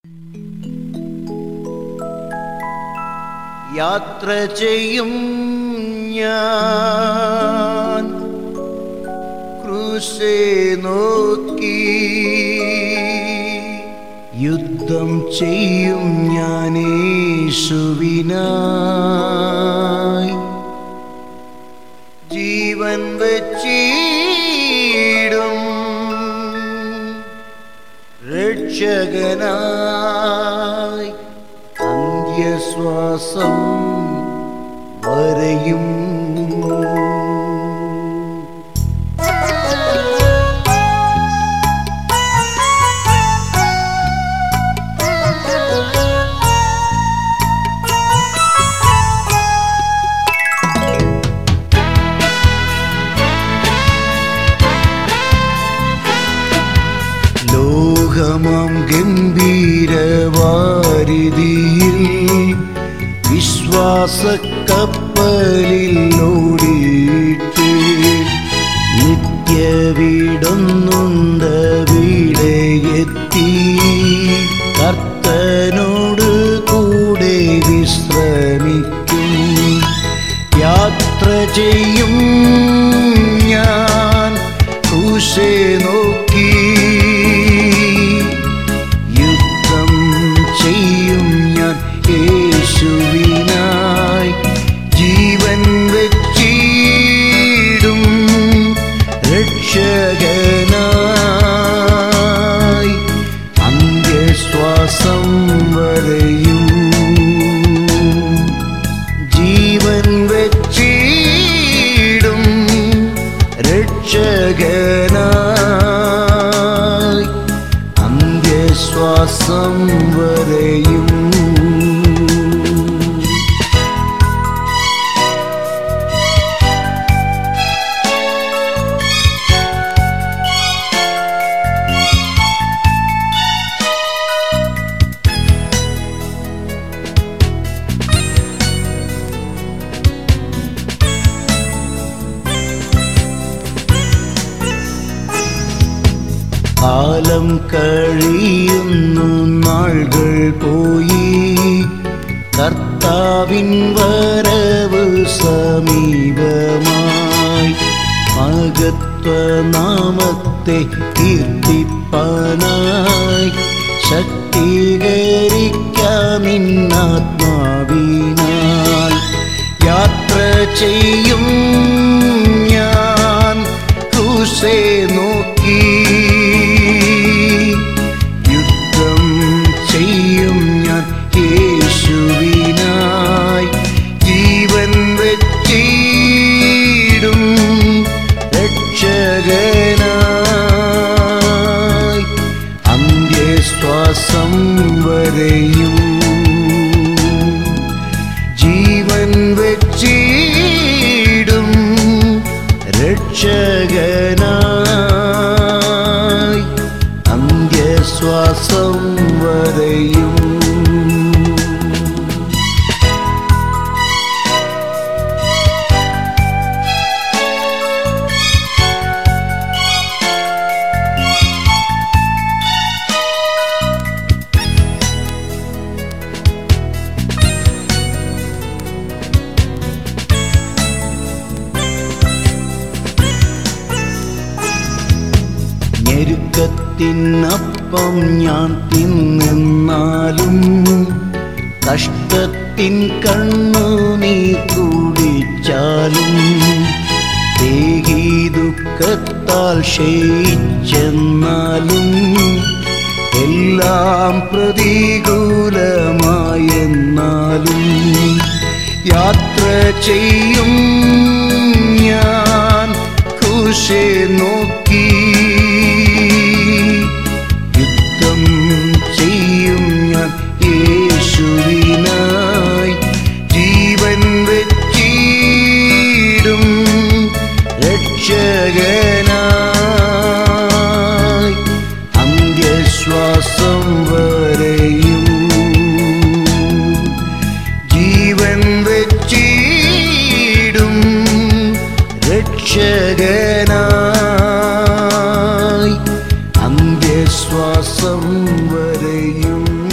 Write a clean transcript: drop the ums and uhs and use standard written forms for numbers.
യാത്ര ചെയ്യും ഞാൻ ക്രൂശെ നോക്കി, യുദ്ധം ചെയ്യും ഞാൻ യേശുവിനായി. ജീവൻ വച്ചിടും രക്ഷകനായി, അന്ത്യശ്വാസം വരെയും. ലോകമാം ഗംഭീരവാരിധിയിൽ വിശ്വാസക്കപ്പലിൽ ഓടിയിട്ട്, നിത്യവീടൊന്നുണ്ട് വീടെത്തി, കർത്തനോട് കൂടെ വിശ്രമിക്കും. യാത്ര ചെയ്യും ഞാൻ ക്രൂശെ നോക്കി, യുദ്ധം ചെയ്യും ഞാൻ യേശുവിനായി. ജീവൻ വച്ചിടും രക്ഷകനായി, അന്ത്യശ്വാസം വരെയും. ജീവൻ വച്ചിടും രക്ഷകനായി, അന്ത്യശ്വാസം വരെയും. കാലം കഴിയുന്നു, നാളുകൾ പോയി, കർത്താവിൻ വരവ് സമീപമായി. മഹത്വനാമത്തെ കീർത്തിപ്പാനായി ശക്തീകരിക്കാമിന്നാത്മാവിനാൽ. യാത്ര ചെയ്യും ഞാൻ ക്രൂശെ നോക്കി, യുദ്ധം ചെയ്യും ഞാൻ യേശുവിനായി. ജീവൻ വച്ചിടും രക്ഷകനായി, അന്ത്യശ്വാസം വരെയും. ജീവൻ വച്ചിടും രക്ഷകനായി, അന്ത്യശ്വാസം വരെയും. ഞെരുക്കത്തിനപ്പം ഞാൻ തിന്നെന്നാലും, കഷ്ടത്തിൻ കണ്ണുനീർ കുടിച്ചാലും, ദേഹി ദുഃഖത്താൽ ക്ഷയിച്ചെന്നാലും, എല്ലാം പ്രതികൂലമായെന്നാലും, യാത്ര ചെയ്യും ഞാൻ ക്രൂശെ നോക്കി, യുദ്ധം ചെയ്യും ഞാൻ യേശുവിനായി. ജീവൻ വച്ചിടും രക്ഷകനായി, അന്ത്യശ്വാസം വരെയും. ജീവൻ വച്ചിടും രക്ഷകനായി, അന്ത്യശ്വാസം വരെയും.